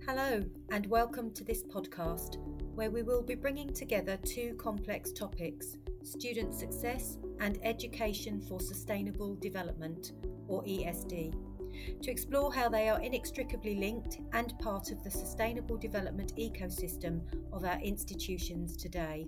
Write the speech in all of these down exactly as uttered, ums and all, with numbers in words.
Hello, and welcome to this podcast, where we will be bringing together two complex topics: student success and education for sustainable development, or E S D, to explore how they are inextricably linked and part of the sustainable development ecosystem of our institutions today.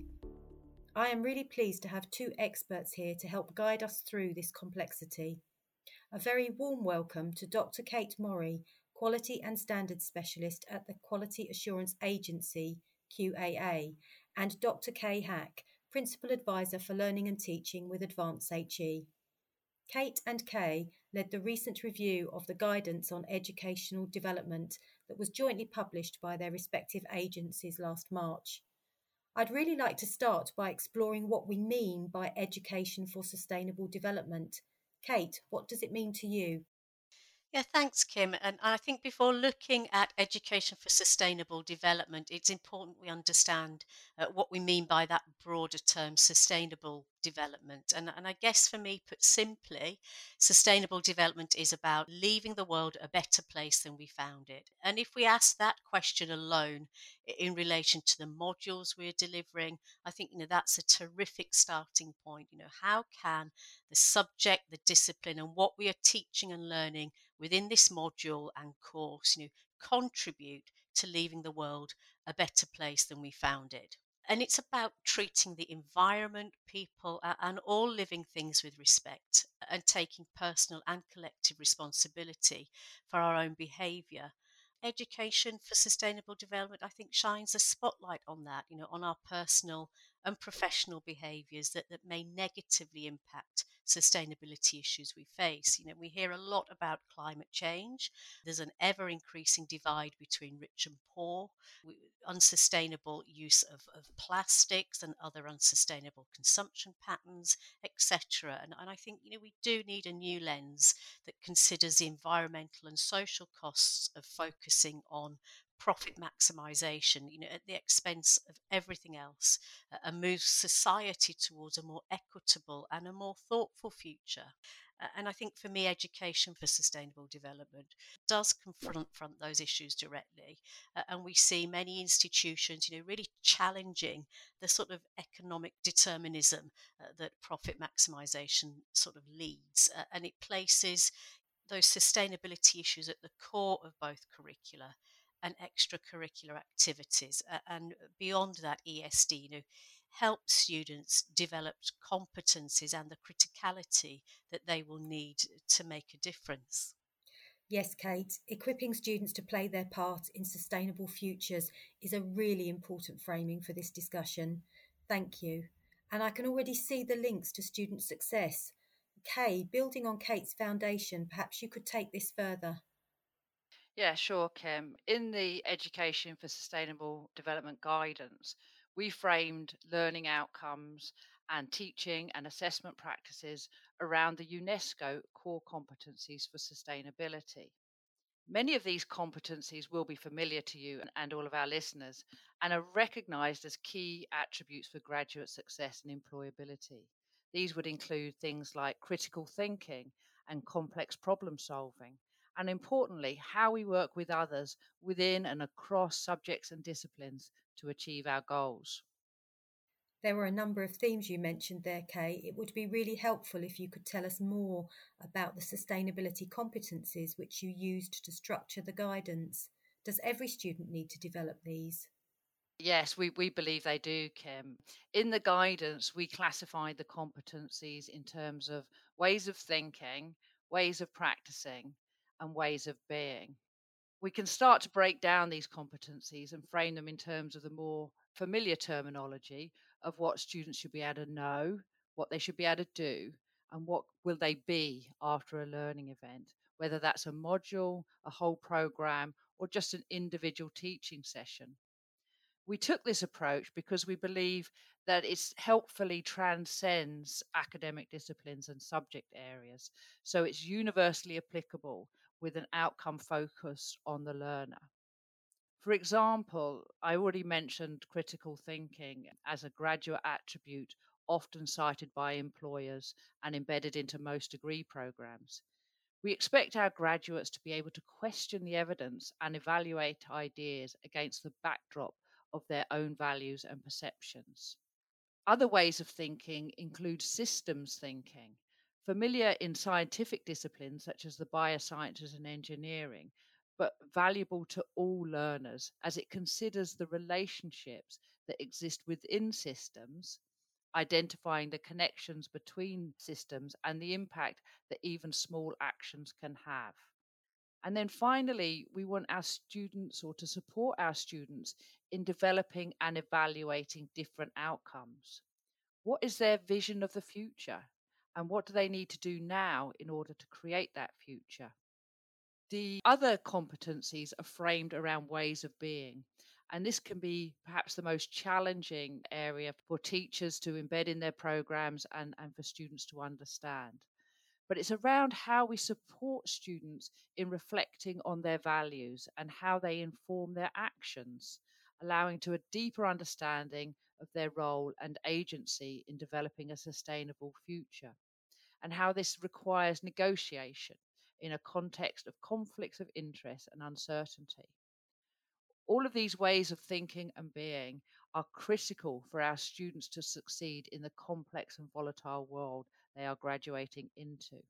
I am really pleased to have two experts here to help guide us through this complexity. A very warm welcome to Doctor Kate Morrie, Quality and Standards Specialist at the Quality Assurance Agency, Q A A, and Doctor Kay Hack, Principal Advisor for Learning and Teaching with Advance H E. Kate and Kay led the recent review of the guidance on educational development that was jointly published by their respective agencies last March. I'd really like to start by exploring what we mean by education for sustainable development. Kate, what does it mean to you? Yeah, thanks, Kim. And I think before looking at education for sustainable development, it's important we understand uh, what we mean by that broader term, sustainable development. And, and I guess for me, put simply, sustainable development is about leaving the world a better place than we found it. And if we ask that question alone i- in relation to the modules we're delivering, I think you know that's a terrific starting point. You know, how can the subject, the discipline, and what we are teaching and learning within this module and course, you know, contribute to leaving the world a better place than we found it. And it's about treating the environment, people, a- and all living things with respect and taking personal and collective responsibility for our own behaviour. Education for sustainable development, I think, shines a spotlight on that, you know, on our personal and professional behaviours that, that may negatively impact sustainability issues we face. You know, we hear a lot about climate change. There's an ever increasing divide between rich and poor, we, unsustainable use of, of plastics and other unsustainable consumption patterns, et cetera. And, and I think, you know, we do need a new lens that considers the environmental and social costs of focusing on profit maximization, you know, at the expense of everything else, uh, and moves society towards a more equitable and a more thoughtful future. Uh, and I think for me, education for sustainable development does confront front those issues directly. Uh, and we see many institutions, you know, really challenging the sort of economic determinism uh, that profit maximization sort of leads. Uh, and it places those sustainability issues at the core of both curricula and extracurricular activities. Uh, and beyond that, E S D, you know, help students develop competencies and the criticality that they will need to make a difference. Yes, Kate, equipping students to play their part in sustainable futures is a really important framing for this discussion. Thank you. And I can already see the links to student success. Kay, building on Kate's foundation, perhaps you could take this further. Yeah, sure, Kim. In the Education for Sustainable Development guidance, we framed learning outcomes and teaching and assessment practices around the UNESCO core competencies for sustainability. Many of these competencies will be familiar to you and, and all of our listeners and are recognized as key attributes for graduate success and employability. These would include things like critical thinking and complex problem solving, and importantly, how we work with others within and across subjects and disciplines to achieve our goals. There were a number of themes you mentioned there, Kay. It would be really helpful if you could tell us more about the sustainability competencies which you used to structure the guidance. Does every student need to develop these? Yes, we, we believe they do, Kim. In the guidance, we classified the competencies in terms of ways of thinking, ways of practicing, and ways of being. We can start to break down these competencies and frame them in terms of the more familiar terminology of what students should be able to know, what they should be able to do, and what will they be after a learning event, whether that's a module, a whole program, or just an individual teaching session. We took this approach because we believe that it helpfully transcends academic disciplines and subject areas. So it's universally applicable with an outcome focus on the learner. For example, I already mentioned critical thinking as a graduate attribute often cited by employers and embedded into most degree programs. We expect our graduates to be able to question the evidence and evaluate ideas against the backdrop of their own values and perceptions. Other ways of thinking include systems thinking, familiar in scientific disciplines such as the biosciences and engineering, but valuable to all learners as it considers the relationships that exist within systems, identifying the connections between systems and the impact that even small actions can have. And then finally, we want our students or to support our students in developing and evaluating different outcomes. What is their vision of the future? And what do they need to do now in order to create that future? The other competencies are framed around ways of being. And this can be perhaps the most challenging area for teachers to embed in their programs and, and for students to understand. But it's around how we support students in reflecting on their values and how they inform their actions, allowing to a deeper understanding of their role and agency in developing a sustainable future, and how this requires negotiation in a context of conflicts of interest and uncertainty. All of these ways of thinking and being are critical for our students to succeed in the complex and volatile world they are graduating into.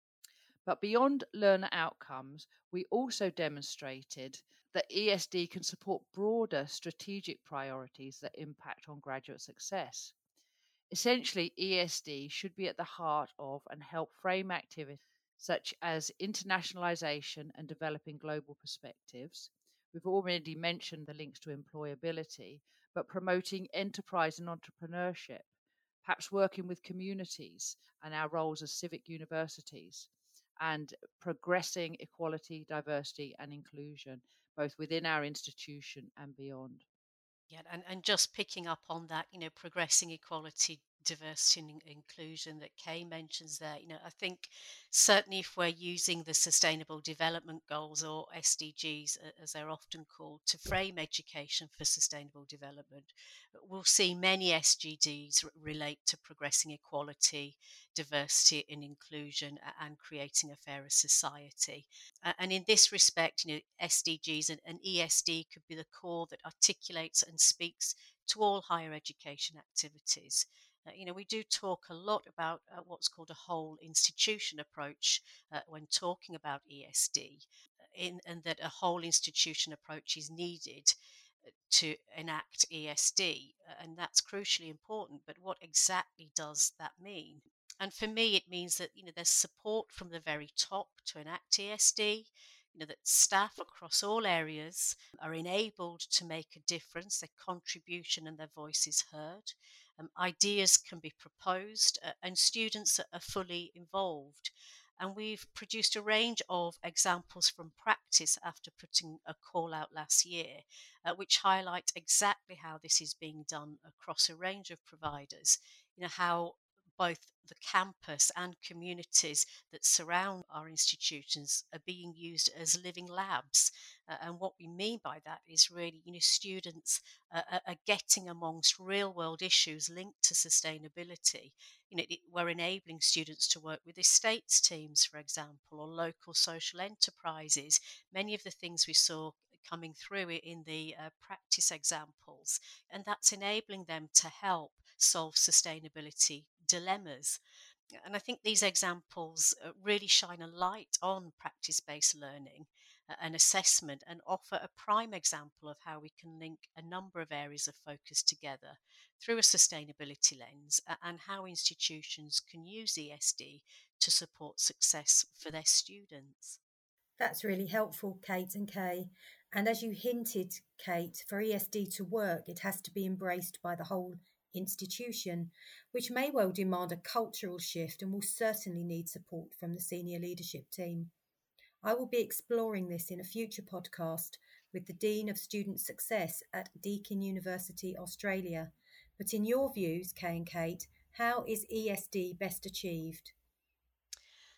But beyond learner outcomes, we also demonstrated that E S D can support broader strategic priorities that impact on graduate success. Essentially, E S D should be at the heart of and help frame activities such as internationalization and developing global perspectives. We've already mentioned the links to employability, but promoting enterprise and entrepreneurship, perhaps working with communities and our roles as civic universities, and progressing equality, diversity, and inclusion, both within our institution and beyond. Yeah, and, and just picking up on that, you know, progressing equality, diversity, and in- inclusion that Kay mentions there, you know, I think certainly if we're using the Sustainable Development Goals or S D Gs, a- as they're often called, to frame education for sustainable development, we'll see many S D Gs r- relate to progressing equality, diversity, and inclusion, a- and creating a fairer society. Uh, and in this respect, you know, S D Gs and, and E S D could be the core that articulates and speaks to all higher education activities. Uh, you know, we do talk a lot about uh, what's called a whole institution approach uh, when talking about E S D, in, and that a whole institution approach is needed uh, to enact E S D, uh, and that's crucially important. But what exactly does that mean? And for me, it means that you know there's support from the very top to enact E S D. You know that staff across all areas are enabled to make a difference. Their contribution and their voice is heard. Um, ideas can be proposed, uh, and students are fully involved. And we've produced a range of examples from practice after putting a call out last year, uh, which highlight exactly how this is being done across a range of providers. You know, how both the campus and communities that surround our institutions are being used as living labs. Uh, and what we mean by that is really, you know, students uh, are are getting amongst real world issues linked to sustainability. You know, it, we're enabling students to work with estates teams, for example, or local social enterprises. Many of the things we saw coming through in the uh, practice examples, and that's enabling them to help solve sustainability dilemmas. And I think these examples uh, really shine a light on practice based learning uh, and assessment and offer a prime example of how we can link a number of areas of focus together through a sustainability lens uh, and how institutions can use E S D to support success for their students. That's really helpful, Kate and Kay. And as you hinted, Kate, for E S D to work, it has to be embraced by the whole institution, which may well demand a cultural shift and will certainly need support from the senior leadership team. I will be exploring this in a future podcast with the Dean of Student Success at Deakin University, Australia. But in your views, Kay and Kate, how is E S D best achieved?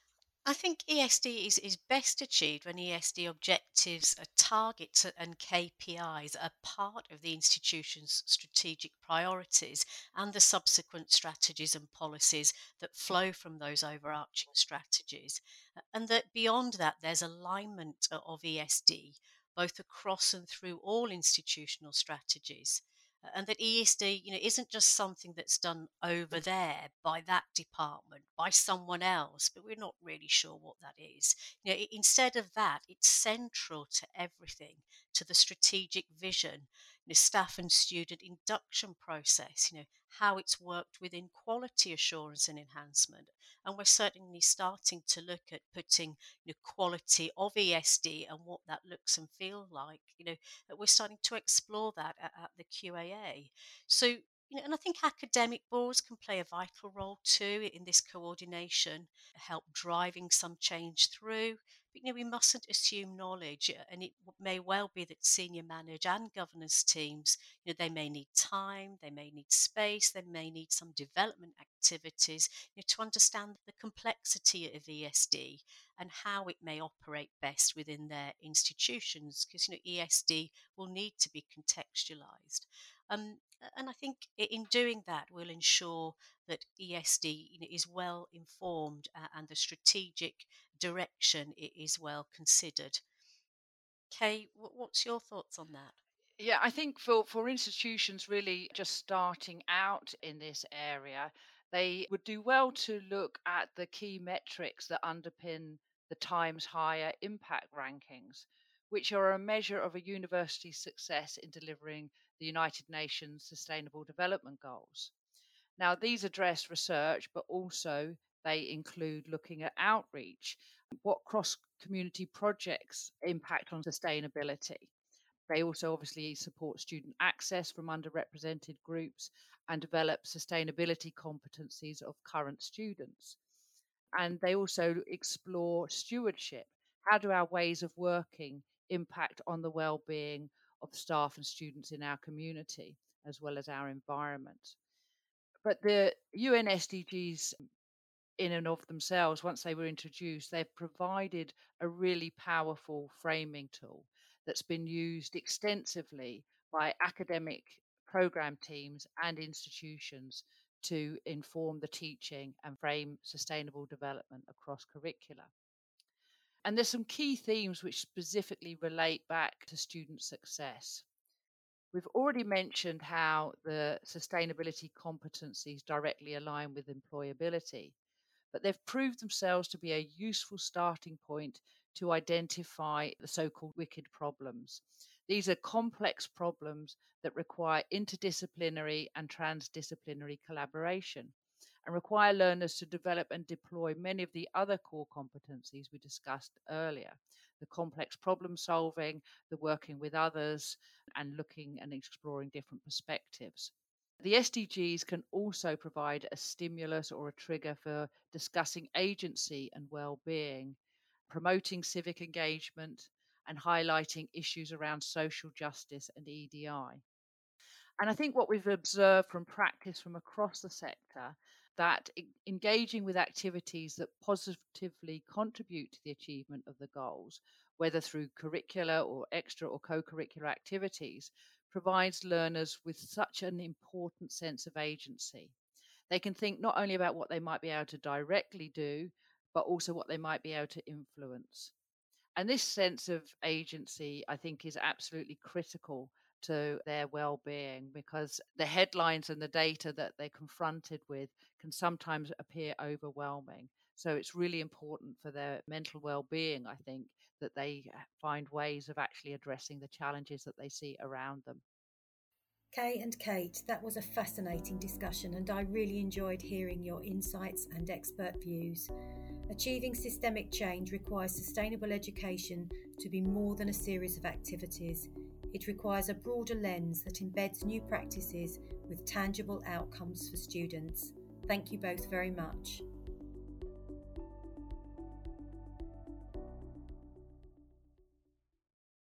I think E S D is, is best achieved when E S D objectives, uh, targets, uh, and K P Is are part of the institution's strategic priorities and the subsequent strategies and policies that flow from those overarching strategies. Uh, And that beyond that, there's alignment uh, of E S D both across and through all institutional strategies. Uh, And that E S D, you know, isn't just something that's done over there by that department, by someone else, but we're not really sure what that is. You know, i- instead of that, it's central to everything, to the strategic vision, you know, staff and student induction process, you know, how it's worked within quality assurance and enhancement. And we're certainly starting to look at putting, you know, quality of E S D and what that looks and feels like, you know, that we're starting to explore that at, at the Q A A. So, you know, and I think academic boards can play a vital role too in this coordination, help driving some change through. But, you know, we mustn't assume knowledge, uh, and it w- may well be that senior manage and governance teams, you know, they may need time, they may need space, they may need some development activities, you know, to understand the complexity of E S D and how it may operate best within their institutions, because, you know, E S D will need to be contextualized. Um, and I think i- in doing that, we'll ensure that E S D, you know, is well informed, uh, and the strategic direction i- is well considered. Kay, wh- what's your thoughts on that? Yeah, I think for, for institutions really just starting out in this area, they would do well to look at the key metrics that underpin the Times Higher Impact Rankings, which are a measure of a university's success in delivering the United Nations Sustainable Development Goals. Now, these address research, but also they include looking at outreach, what cross community projects impact on sustainability. They also obviously support student access from underrepresented groups and develop sustainability competencies of current students. And they also explore stewardship. How do our ways of working impact on the well-being of staff and students in our community, as well as our environment? But the U N S D Gs in and of themselves, once they were introduced, they've provided a really powerful framing tool that's been used extensively by academic program teams and institutions to inform the teaching and frame sustainable development across curricula. And there's some key themes which specifically relate back to student success. We've already mentioned how the sustainability competencies directly align with employability, but they've proved themselves to be a useful starting point to identify the so called wicked problems. These are complex problems that require interdisciplinary and transdisciplinary collaboration and require learners to develop and deploy many of the other core competencies we discussed earlier: the complex problem solving, the working with others, and looking and exploring different perspectives. The S D Gs can also provide a stimulus or a trigger for discussing agency and well-being, promoting civic engagement, and highlighting issues around social justice and E D I. And I think what we've observed from practice from across the sector, that e- engaging with activities that positively contribute to the achievement of the goals, whether through curricular or extra or co-curricular activities, provides learners with such an important sense of agency. They can think not only about what they might be able to directly do, but also what they might be able to influence. And this sense of agency, I think, is absolutely critical to their well-being, because the headlines and the data that they're confronted with can sometimes appear overwhelming. So it's really important for their mental well-being, I think, that they find ways of actually addressing the challenges that they see around them. Kay and Kate, that was a fascinating discussion, and I really enjoyed hearing your insights and expert views. Achieving systemic change requires sustainable education to be more than a series of activities. It requires a broader lens that embeds new practices with tangible outcomes for students. Thank you both very much.